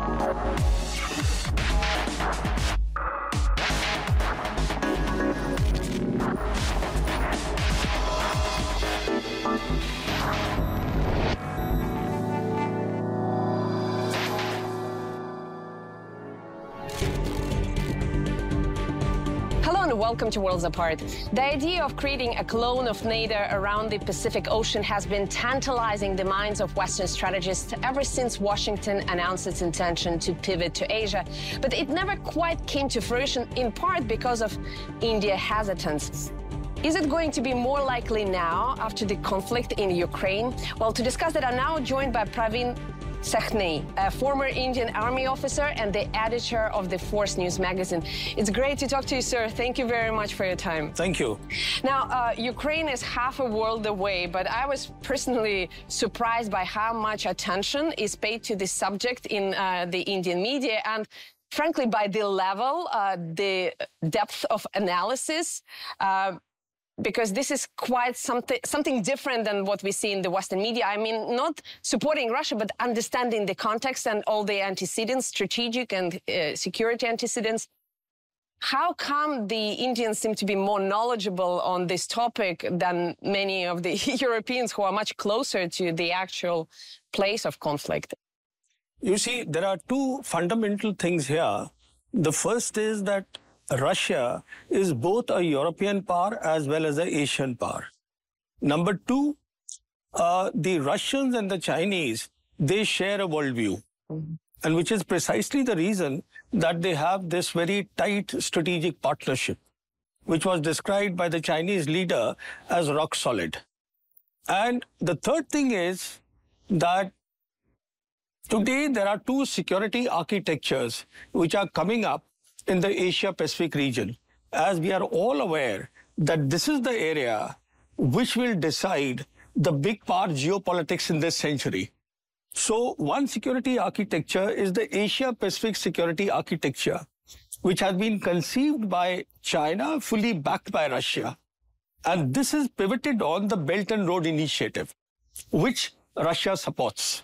Hello and welcome to Worlds Apart. The idea of creating a clone of NATO around the Pacific Ocean has been tantalizing the minds of Western strategists ever since Washington announced its intention to pivot to Asia. But it never quite came to fruition, in part because of India's hesitance. Is it going to be more likely now after the conflict in Ukraine? Well, to discuss that, I'm now joined by Praveen Sakhni, a former Indian Army officer and the editor of the Force News magazine. It's great to talk to you, sir. Thank you very much for your time. Thank you. Now, Ukraine is half a world away, but I was personally surprised by how much attention is paid to this subject in the Indian media, and frankly, by the level, the depth of analysis. Because this is quite something different than what we see in the Western media. I mean, not supporting Russia, but understanding the context and all the antecedents, strategic and security antecedents. How come the Indians seem to be more knowledgeable on this topic than many of the Europeans who are much closer to the actual place of conflict? You see, there are two fundamental things here. The first is that Russia is both a European power as well as an Asian power. Number two, the Russians and the Chinese, they share a worldview. And which is precisely the reason that they have this very tight strategic partnership, which was described by the Chinese leader as rock solid. And the third thing is that today there are two security architectures which are coming up in the Asia-Pacific region, as we are all aware that this is the area which will decide the big power geopolitics in this century. So one security architecture is the Asia-Pacific security architecture, which has been conceived by China, fully backed by Russia. And this is pivoted on the Belt and Road Initiative, which Russia supports.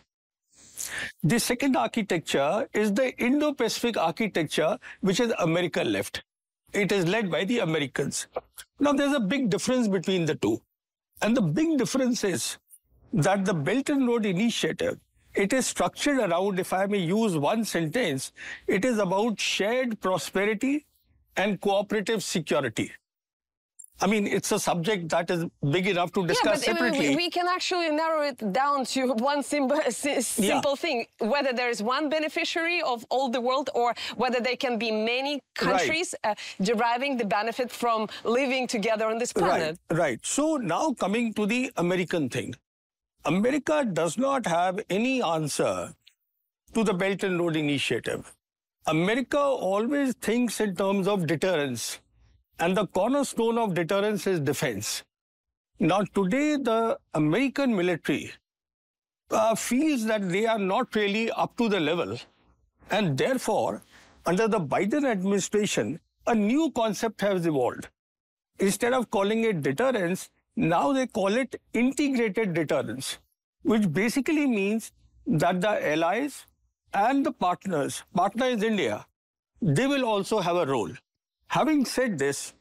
The second architecture is the Indo-Pacific architecture, which is American left. It is led by the Americans. Now, there's a big difference between the two. And the big difference is that the Belt and Road Initiative, it is structured around, if I may use one sentence, it is about shared prosperity and cooperative security. I mean, it's a subject that is big enough to discuss separately. We can actually narrow it down to one simple thing, whether there is one beneficiary of all the world or whether there can be many countries deriving the benefit from living together on this planet. Right. So now coming to the American thing. America does not have any answer to the Belt and Road Initiative. America always thinks in terms of deterrence. And the cornerstone of deterrence is defense. Now, today, the American military feels that they are not really up to the level. And therefore, under the Biden administration, a new concept has evolved. Instead of calling it deterrence, now they call it integrated deterrence, which basically means that the allies and the partners, partner is India, they will also have a role. Having said this,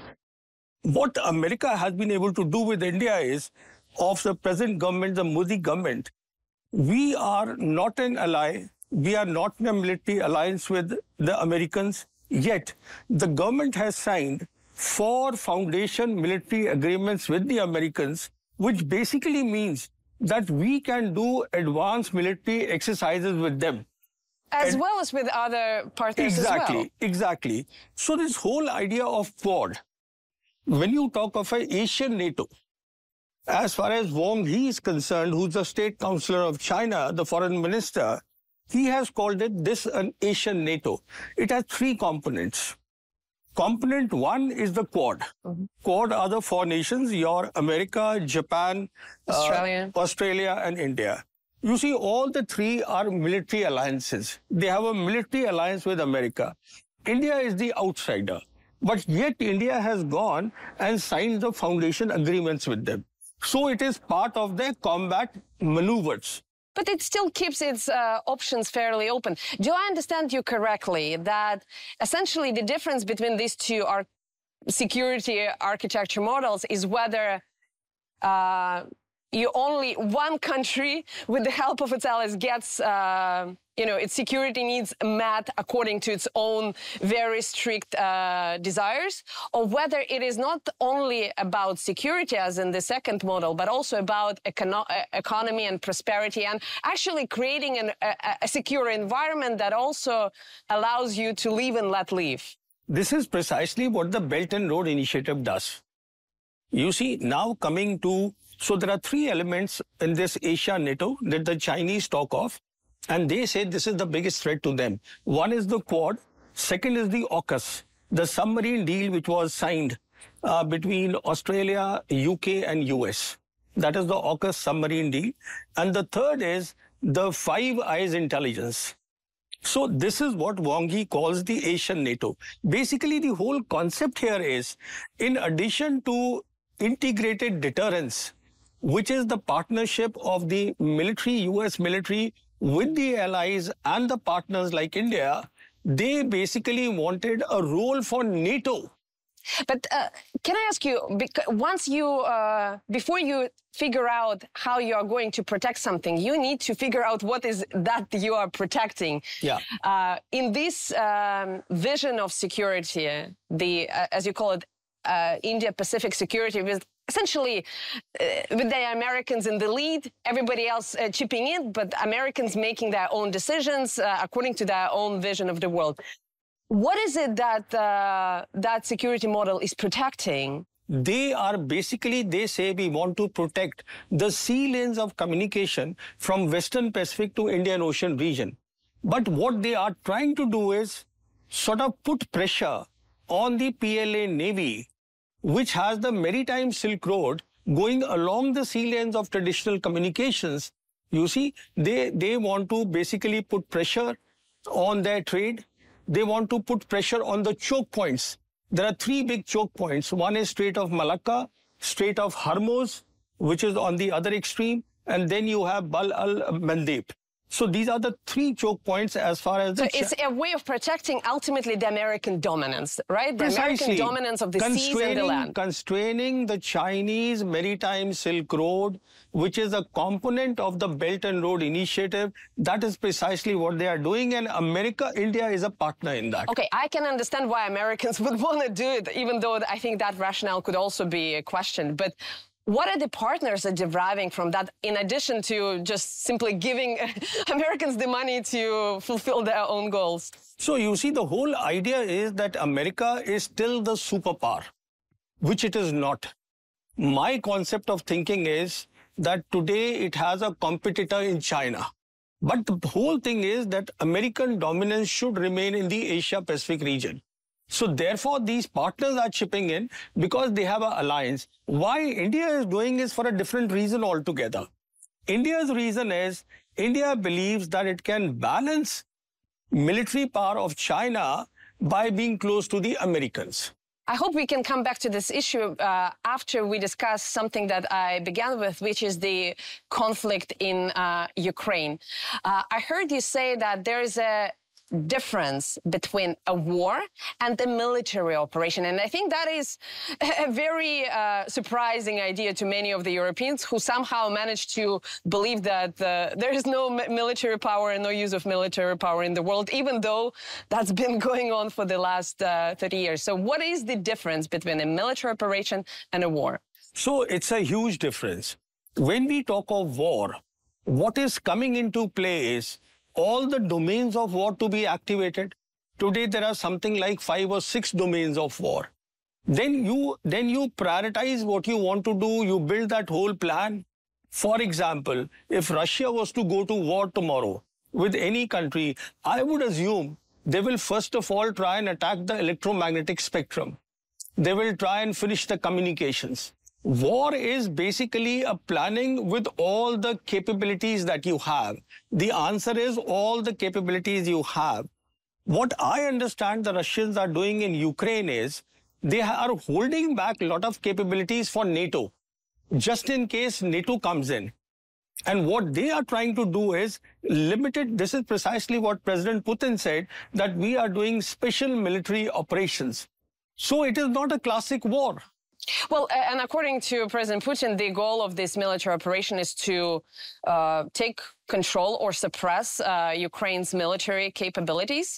what America has been able to do with India is, of the present government, the Modi government, we are not an ally, we are not in a military alliance with the Americans, yet the government has signed 4 foundation military agreements with the Americans, which basically means that we can do advanced military exercises with them. As well as with other partners as well. Exactly. So this whole idea of Quad, when you talk of an Asian NATO, as far as Wang Yi is concerned, who's the State Councillor of China, the foreign minister, he has called it this an Asian NATO. It has 3 components. Component 1 is the Quad. Quad are the 4 nations, your America, Japan, Australia and India. You see, all the 3 are military alliances. They have a military alliance with America. India is the outsider. But yet India has gone and signed the foundation agreements with them. So it is part of their combat maneuvers. But it still keeps its options fairly open. Do I understand you correctly that essentially the difference between these two security architecture models is whether only one country, with the help of its allies, gets its security needs met according to its own very strict desires, or whether it is not only about security, as in the second model, but also about economy and prosperity, and actually creating a secure environment that also allows you to live and let live. This is precisely what the Belt and Road Initiative does. You see, now coming to, so there are three elements in this Asia-NATO that the Chinese talk of, and they say this is the biggest threat to them. One is the Quad, second is the AUKUS, the submarine deal which was signed between Australia, UK and US. That is the AUKUS submarine deal. And the third is the Five Eyes intelligence. So this is what Wang Yi calls the Asian NATO. Basically, the whole concept here is, in addition to integrated deterrence, which is the partnership of the military, US military, with the allies and the partners like India, they basically wanted a role for NATO. But can I ask you, before you figure out how you are going to protect something, you need to figure out what is that you are protecting. Yeah. In this vision of security, as you call it, India-Pacific security, with essentially with the Americans in the lead, everybody else chipping in, but Americans making their own decisions according to their own vision of the world. What is it that that security model is protecting? They are basically, they say we want to protect the sea lanes of communication from Western Pacific to Indian Ocean region. But what they are trying to do is sort of put pressure on the PLA Navy, which has the maritime Silk Road going along the sea lanes of traditional communications. You see, they want to basically put pressure on their trade. They want to put pressure on the choke points. There are three big choke points. One is Strait of Malacca, Strait of Hormuz, which is on the other extreme, and then you have Bab al-Mandeb. So these are the three choke points as far as the... So it's a way of protecting ultimately the American dominance, right? The Precisely. American dominance of the seas and the land. Constraining the Chinese maritime Silk Road, which is a component of the Belt and Road Initiative. That is precisely what they are doing, and India is a partner in that. Okay, I can understand why Americans would want to do it, even though I think that rationale could also be questioned. But what are the partners that deriving from that, in addition to just simply giving Americans the money to fulfill their own goals? So you see, the whole idea is that America is still the superpower, which it is not. My concept of thinking is that today it has a competitor in China. But the whole thing is that American dominance should remain in the Asia-Pacific region. So therefore, these partners are chipping in because they have an alliance. Why India is doing is for a different reason altogether. India's reason is India believes that it can balance military power of China by being close to the Americans. I hope we can come back to this issue after we discuss something that I began with, which is the conflict in Ukraine. I heard you say that there is a difference between a war and a military operation. And I think that is a very surprising idea to many of the Europeans who somehow managed to believe that there is no military power and no use of military power in the world, even though that's been going on for the last 30 years. So what is the difference between a military operation and a war? So it's a huge difference. When we talk of war, what is coming into play is all the domains of war to be activated. Today, there are something like 5 or 6 domains of war. Then you prioritize what you want to do. You build that whole plan. For example, if Russia was to go to war tomorrow with any country, I would assume they will first of all try and attack the electromagnetic spectrum. They will try and finish the communications. War is basically a planning with all the capabilities that you have. The answer is all the capabilities you have. What I understand the Russians are doing in Ukraine is they are holding back a lot of capabilities for NATO, just in case NATO comes in. And what they are trying to do is limited. This is precisely what President Putin said, that we are doing special military operations. So it is not a classic war. Well, and according to President Putin, the goal of this military operation is to take control or suppress Ukraine's military capabilities,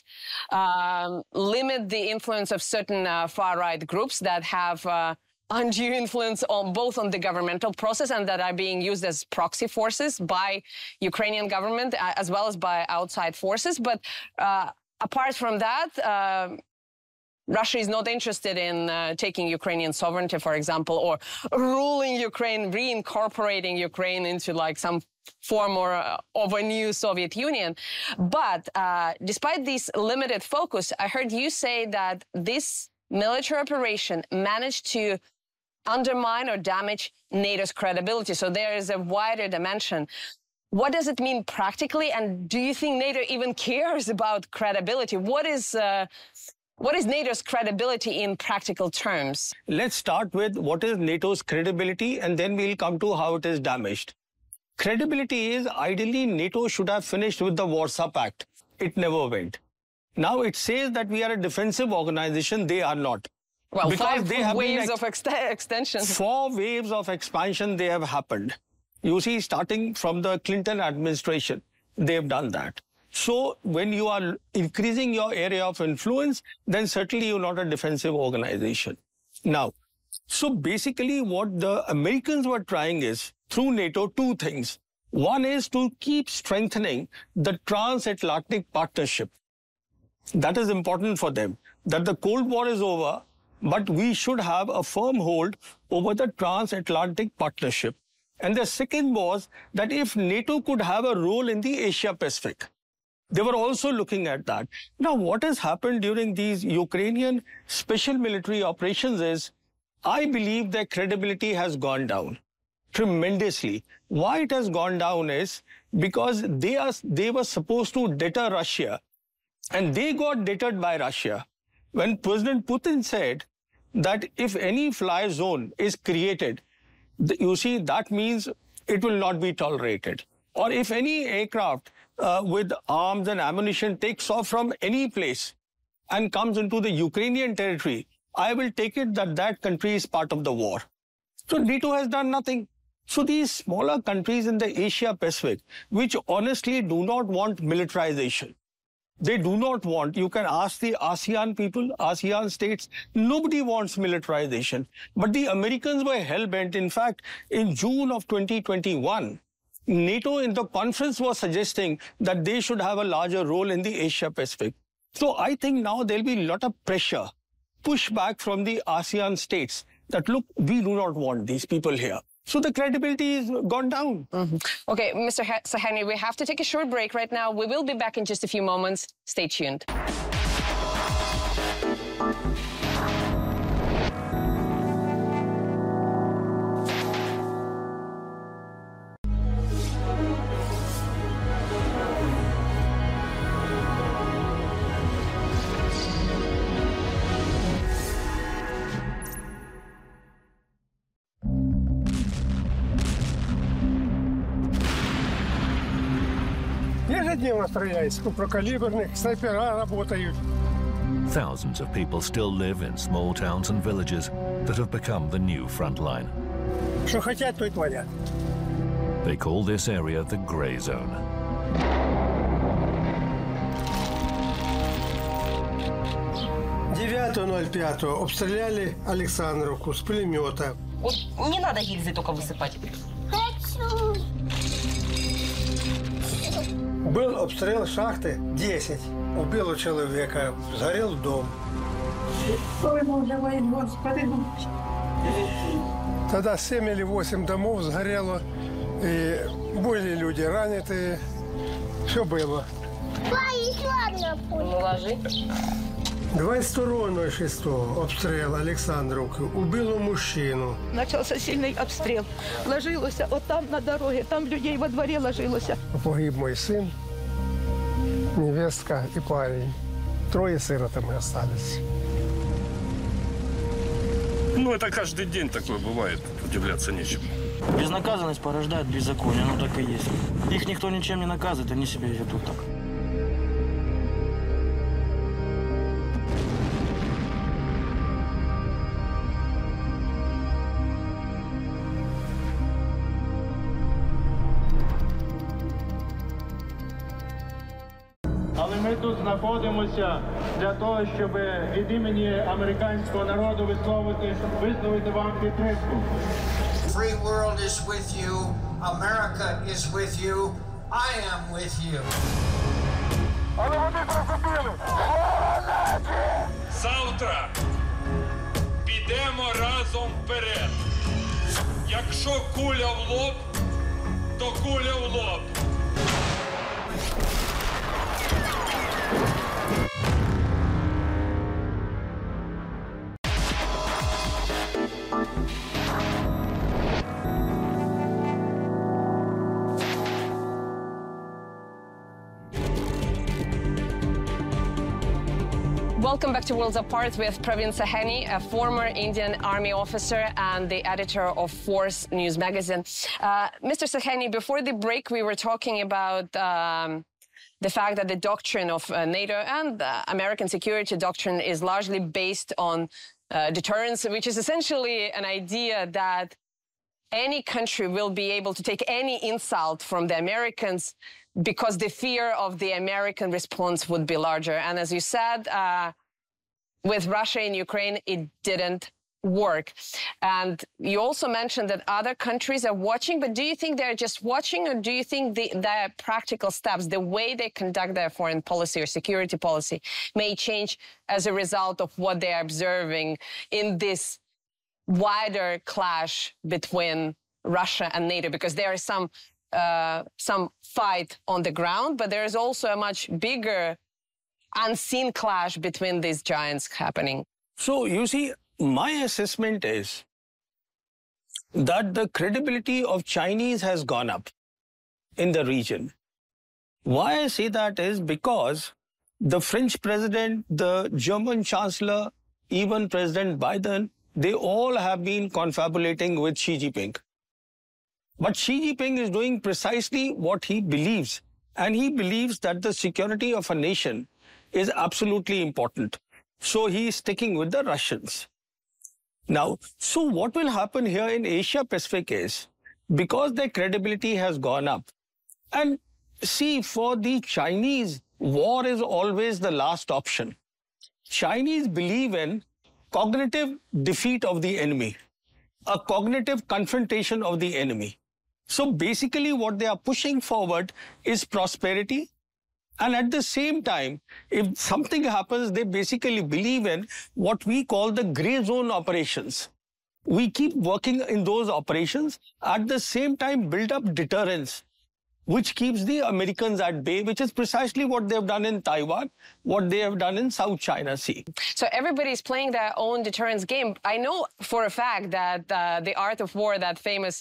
limit the influence of certain far-right groups that have undue influence both on the governmental process and that are being used as proxy forces by Ukrainian government as well as by outside forces. But apart from that, Russia is not interested in taking Ukrainian sovereignty, for example, or ruling Ukraine, reincorporating Ukraine into like some form of a new Soviet Union. But despite this limited focus, I heard you say that this military operation managed to undermine or damage NATO's credibility. So there is a wider dimension. What does it mean practically? And do you think NATO even cares about credibility? What is NATO's credibility in practical terms? Let's start with what is NATO's credibility, and then we'll come to how it is damaged. Credibility is, ideally, NATO should have finished with the Warsaw Pact. It never went. Now it says that we are a defensive organization. They are not. Well, because 5 waves of extension. 4 waves of expansion, they have happened. You see, starting from the Clinton administration, they have done that. So when you are increasing your area of influence, then certainly you're not a defensive organization. Now, so basically what the Americans were trying is, through NATO, 2 things. One is to keep strengthening the transatlantic partnership. That is important for them, that the Cold War is over, but we should have a firm hold over the transatlantic partnership. And the second was that if NATO could have a role in the Asia-Pacific, they were also looking at that. Now, what has happened during these Ukrainian special military operations is, I believe their credibility has gone down tremendously. Why it has gone down is because they were supposed to deter Russia, and they got deterred by Russia. When President Putin said that if any fly zone is created, you see, that means it will not be tolerated. Or if any aircraft with arms and ammunition takes off from any place and comes into the Ukrainian territory, I will take it that that country is part of the war. So NATO has done nothing. So these smaller countries in the Asia-Pacific, which honestly do not want militarization, they do not want, you can ask the ASEAN people, ASEAN states, nobody wants militarization. But the Americans were hell-bent. In fact, in June of 2021, NATO in the conference was suggesting that they should have a larger role in the Asia-Pacific. So I think now there'll be a lot of pressure, pushback from the ASEAN states that, look, we do not want these people here. So the credibility has gone down. Okay, Mr. Sahani, we have to take a short break right now. We will be back in just a few moments. Stay tuned. Ежедневно стреляют, с крупнокалиберных, снайпера работают. Thousands of people still live in small towns and villages that have become the new front line. Что хотят, то и творят. They call this area the grey zone. «9.05 обстреляли Александровку с пулемета. Вот не надо гильзы только высыпать. Хочу. Был обстрел шахты 10. Убил человека, сгорел дом. Ой, Боже мой, Господи. Тогда 7 или 8 домов сгорело, и были люди раненые. Все было. Ой, еще одна пуля. Ну, ложи. 22.06 обстрел Александровки. Убило мужчину. Начался сильний обстріл. Ложилося отам на дорогі, там людей во дворі ложилося. Погиб мой сын, невестка и парень. 3 сиротами остались. Ну, это каждый день такое бывает, удивляться нечему. Безнаказанность порождает беззаконие, оно так и есть. Их никто ничем не наказывает, они себя ведут так. Але ми тут знаходимося для того, щоб від імені американського народу висловити вам підтримку. Free world is with you. America is with you. I am with you. Завтра підемо разом вперед. Якщо куля в лоб, то куля в лоб. Welcome back to Worlds Apart with Praveen Sahani, a former Indian Army officer and the editor of Force News magazine. Mr. Sahani, before the break, we were talking about the fact that the doctrine of NATO and American security doctrine is largely based on deterrence, which is essentially an idea that any country will be able to take any insult from the Americans because the fear of the American response would be larger. And as you said, with Russia and Ukraine, it didn't work. And you also mentioned that other countries are watching, but do you think they're just watching, or do you think their practical steps, the way they conduct their foreign policy or security policy, may change as a result of what they're observing in this wider clash between Russia and NATO? Because there is some fight on the ground, but there is also a much bigger unseen clash between these giants happening. So, you see, my assessment is that the credibility of Chinese has gone up in the region. Why I say that is because the French president, the German chancellor, even President Biden, they all have been confabulating with Xi Jinping. But Xi Jinping is doing precisely what he believes, and he believes that the security of a nation is absolutely important. So he is sticking with the Russians. Now, so what will happen here in Asia Pacific is, because their credibility has gone up, and see, for the Chinese, war is always the last option. Chinese believe in cognitive defeat of the enemy, a cognitive confrontation of the enemy. So basically what they are pushing forward is prosperity. And at the same time, if something happens, they basically believe in what we call the gray zone operations. We keep working in those operations, at the same time build up deterrence, which keeps the Americans at bay, which is precisely what they've done in Taiwan, what they have done in South China Sea. So everybody's playing their own deterrence game. I know for a fact that The Art of War, that famous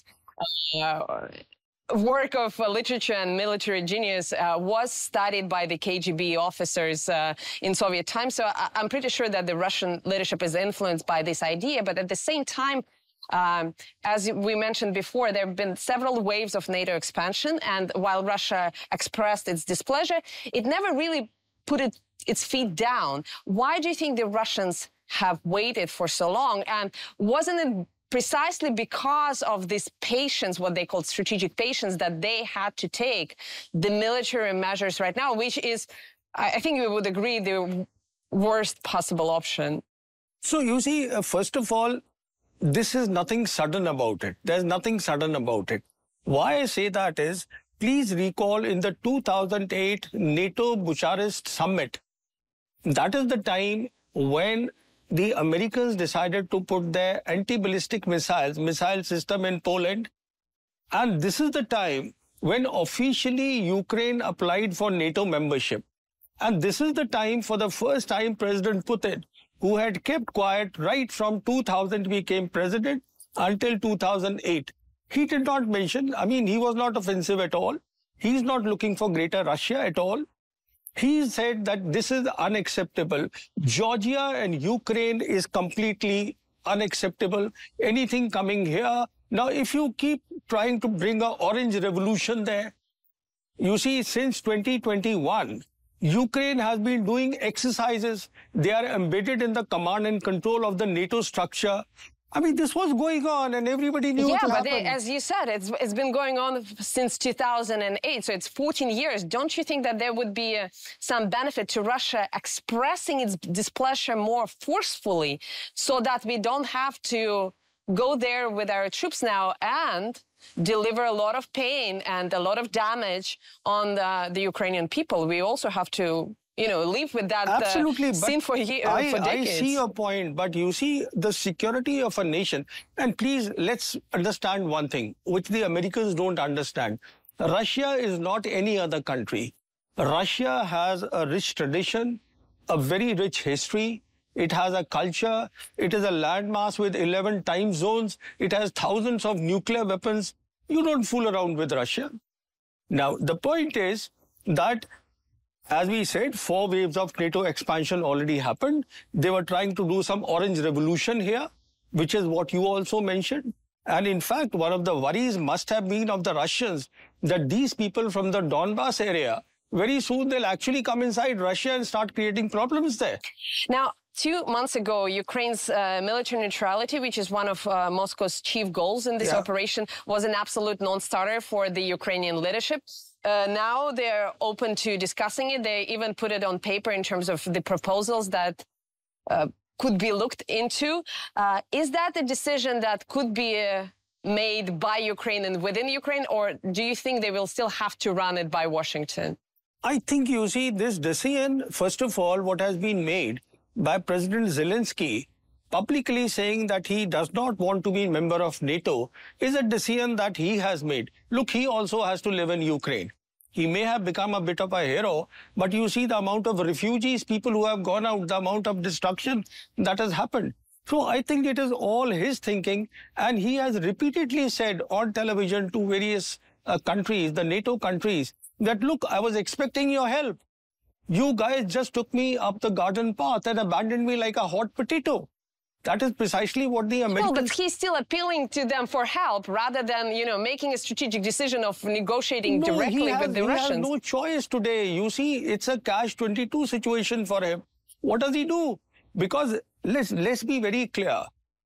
work of literature and military genius, was studied by the KGB officers in Soviet times. So I'm pretty sure that the Russian leadership is influenced by this idea. But at the same time, as we mentioned before, there have been several waves of NATO expansion. And while Russia expressed its displeasure, it never really put its feet down. Why do you think the Russians have waited for so long? And wasn't it precisely because of this patience, what they call strategic patience, that they had to take the military measures right now, which is, I think we would agree, the worst possible option? So you see, first of all, this is nothing sudden about it. There's nothing sudden about it. Why I say that is, please recall in the 2008 NATO Bucharest summit, that is the time when the Americans decided to put their anti-ballistic missile system in Poland. And this is the time when officially Ukraine applied for NATO membership. And this is the time, for the first time, President Putin, who had kept quiet right from 2000 became president until 2008. He did not mention, I mean, he was not offensive at all. He's not looking for greater Russia at all. He said that this is unacceptable. Georgia and Ukraine is completely unacceptable. Anything coming here Now, if you keep trying to bring an orange revolution there, you see, since 2021, Ukraine has been doing exercises. They are embedded in the command and control of the NATO structure. I mean, this was going on and everybody knew it would happen. Yeah, but as you said, it's been going on since 2008, so it's 14 years. Don't you think that there would be some benefit to Russia expressing its displeasure more forcefully so that we don't have to go there with our troops now and deliver a lot of pain and a lot of damage on the Ukrainian people? We also have to, you know, live with that sin for decades. I see your point, but you see the security of a nation. And please, let's understand one thing, which the Americans don't understand. Russia is not any other country. Russia has a rich tradition, a very rich history. It has a culture. It is a landmass with 11 time zones. It has thousands of nuclear weapons. You don't fool around with Russia. Now, the point is that, as we said, 4 waves of NATO expansion already happened. They were trying to do some orange revolution here, which is what you also mentioned. And in fact, one of the worries must have been of the Russians that these people from the Donbass area, very soon they'll actually come inside Russia and start creating problems there. Now, 2 months ago, Ukraine's military neutrality, which is one of Moscow's chief goals in this operation, was an absolute non-starter for the Ukrainian leadership. Now they're open to discussing it. They even put it on paper in terms of the proposals that could be looked into. Is that a decision that could be made by Ukraine and within Ukraine, or do you think they will still have to run it by Washington? I think, you see, this decision, first of all, what has been made by President Zelensky, publicly saying that he does not want to be a member of NATO, is a decision that he has made. Look, he also has to live in Ukraine. He may have become a bit of a hero, but you see the amount of refugees, people who have gone out, the amount of destruction that has happened. So I think it is all his thinking, and he has repeatedly said on television to various countries, the NATO countries, that, look, I was expecting your help. You guys just took me up the garden path and abandoned me like a hot potato. That is precisely what the Americans... No, but he's still appealing to them for help rather than, you know, making a strategic decision of negotiating directly with the Russians. He has no choice today. You see, it's a catch-22 situation for him. What does he do? Because let's be very clear.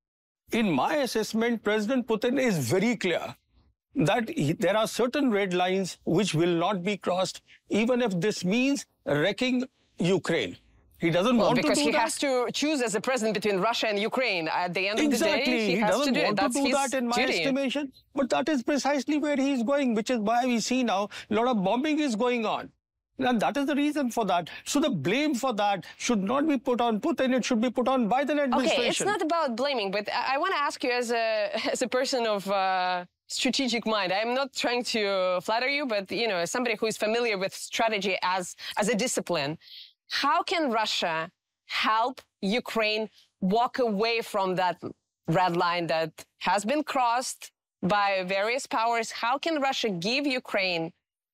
In my assessment, President Putin is very clear that there are certain red lines which will not be crossed, even if this means wrecking Ukraine. He doesn't want to do that. Because he has to choose as a president between Russia and Ukraine. At the end of the day, he has to do it. That's his that in my estimation. But that is precisely where he is going, which is why we see now a lot of bombing is going on. And that is the reason for that. So the blame for that should not be put on Putin. It should be put on Biden administration. Okay, it's not about blaming, but I want to ask you as a person of strategic mind. I'm not trying to flatter you, but, you know, as somebody who is familiar with strategy as a discipline, how can Russia help Ukraine walk away from that red line that has been crossed by various powers? How can Russia give Ukraine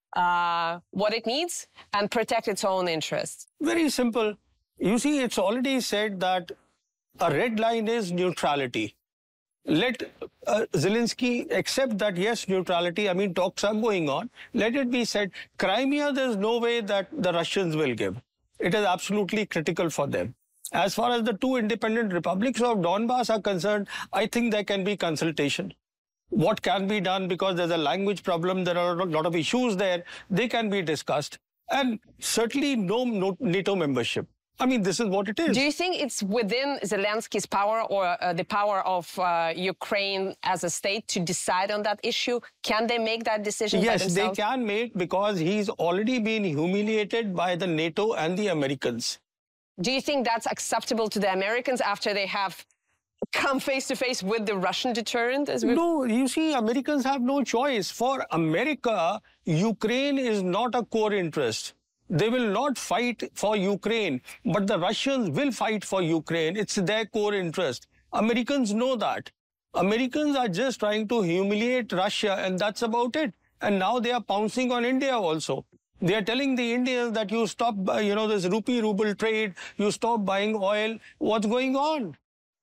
what it needs and protect its own interests? Very simple. You see, it's already said that a red line is neutrality. Let Zelensky accept that, yes, neutrality, I mean, talks are going on. Let it be said, Crimea, there's no way that the Russians will give. It is absolutely critical for them. As far as the 2 independent republics of Donbass are concerned, I think there can be consultation. What can be done, because there's a language problem, there are a lot of issues there, they can be discussed. And certainly no NATO membership. I mean, this is what it is. Do you think it's within Zelensky's power or the power of Ukraine as a state to decide on that issue? Can they make that decision by themselves? Yes, they can make, because he's already been humiliated by the NATO and the Americans. Do you think that's acceptable to the Americans after they have come face-to-face with the Russian deterrent? No, you see, Americans have no choice. For America, Ukraine is not a core interest. They will not fight for Ukraine, but the Russians will fight for Ukraine. It's their core interest. Americans know that. Americans are just trying to humiliate Russia, and that's about it. And now they are pouncing on India also. They are telling the Indians that you stop, this rupee-ruble trade, you stop buying oil. What's going on?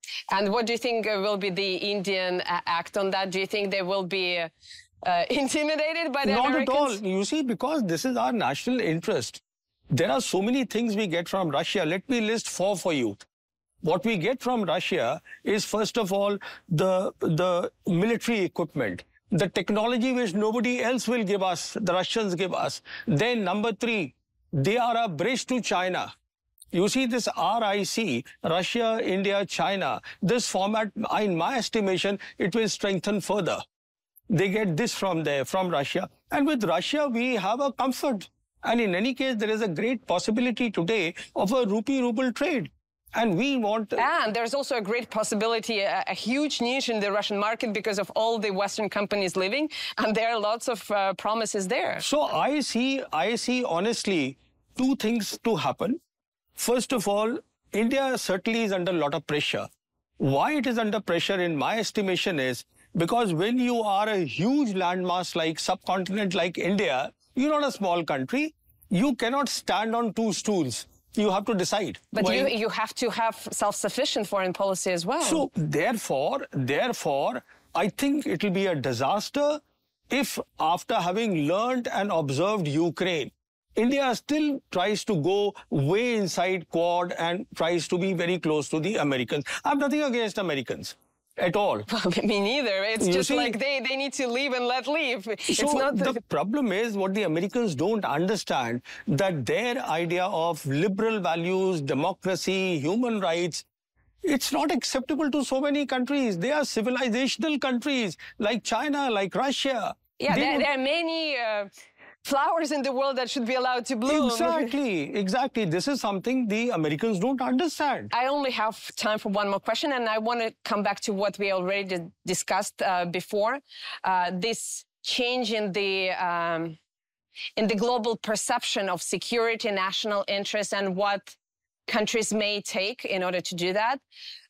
And what do you think will be the Indian act on that? Do you think they will be intimidated by the Americans? Not at all. You see, because this is our national interest. There are so many things we get from Russia. Let me list 4 for you. What we get from Russia is, first of all, the military equipment, the technology which nobody else will give us, the Russians give us. Then number 3, they are a bridge to China. You see this RIC, Russia, India, China, this format, in my estimation, it will strengthen further. They get this from there, from Russia. And with Russia, we have a comfort. And in any case, there is a great possibility today of a rupee-ruble trade. And we want... And there's also a great possibility, a huge niche in the Russian market because of all the Western companies leaving. And there are lots of promises there. So I see honestly 2 things to happen. First of all, India certainly is under a lot of pressure. Why it is under pressure, in my estimation, is because when you are a huge landmass like subcontinent like India, you're not a small country. You cannot stand on 2 stools. You have to decide. But you have to have self-sufficient foreign policy as well. So therefore, I think it will be a disaster if, after having learned and observed Ukraine, India still tries to go way inside Quad and tries to be very close to the Americans. I have nothing against Americans at all. Well, me neither. It's just like they need to leave and let leave. So the problem is what the Americans don't understand, that their idea of liberal values, democracy, human rights, it's not acceptable to so many countries. They are civilizational countries like China, like Russia. Yeah, there are many... flowers in the world that should be allowed to bloom. Exactly. This is something the Americans don't understand. I only have time for one more question, and I want to come back to what we already discussed before. This change in the global perception of security, national interest, and what countries may take in order to do that.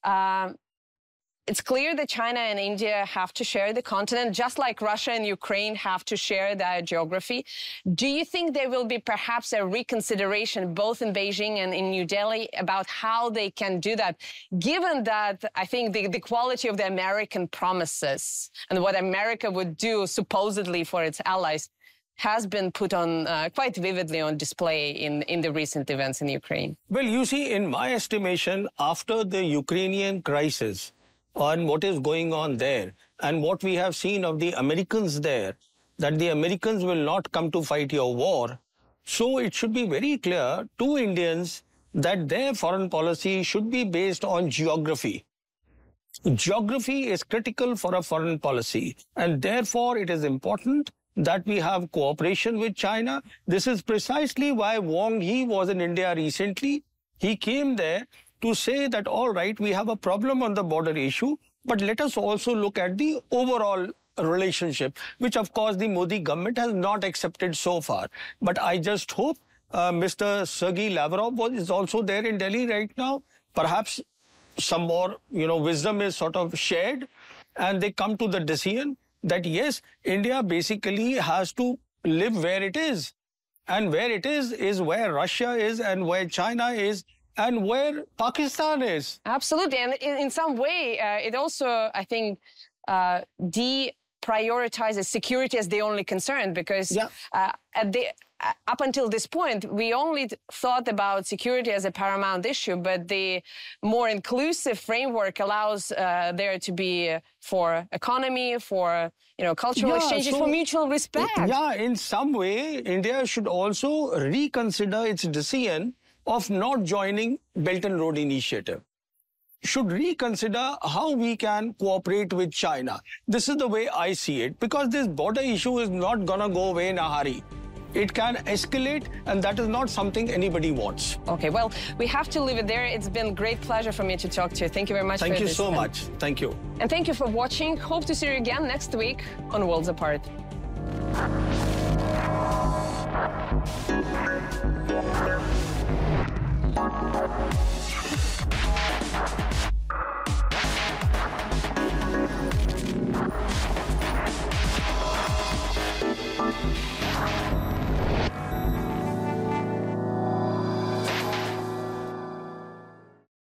It's clear that China and India have to share the continent, just like Russia and Ukraine have to share their geography. Do you think there will be perhaps a reconsideration both in Beijing and in New Delhi about how they can do that, given that I think the quality of the American promises and what America would do supposedly for its allies has been put on quite vividly on display in the recent events in Ukraine? Well, you see, in my estimation, after the Ukrainian crisis, on what is going on there and what we have seen of the Americans there, that the Americans will not come to fight your war. So it should be very clear to Indians that their foreign policy should be based on geography. Geography is critical for a foreign policy, and therefore it is important that we have cooperation with China. This is precisely why Wang Yi was in India recently. He came there to say that, all right, we have a problem on the border issue, but let us also look at the overall relationship, which, of course, the Modi government has not accepted so far. But I just hope Mr. Sergei Lavrov is also there in Delhi right now. Perhaps some more, wisdom is sort of shared, and they come to the decision that, yes, India basically has to live where it is. And where it is where Russia is and where China is, and where Pakistan is. Absolutely. And in some way, it also, I think, deprioritizes security as the only concern, because up until this point, we only thought about security as a paramount issue, but the more inclusive framework allows there to be for economy, for cultural exchanges, for mutual respect. Yeah, in some way, India should also reconsider its decision of not joining Belt and Road Initiative. Should reconsider how we can cooperate with China. This is the way I see it, because this border issue is not gonna go away in a hurry. It can escalate, and that is not something anybody wants. Okay, well, we have to leave it there. It's been great pleasure for me to talk to you. Thank you very much. Thank you so much. Thank you. And thank you for watching. Hope to see you again next week on Worlds Apart. Thank you.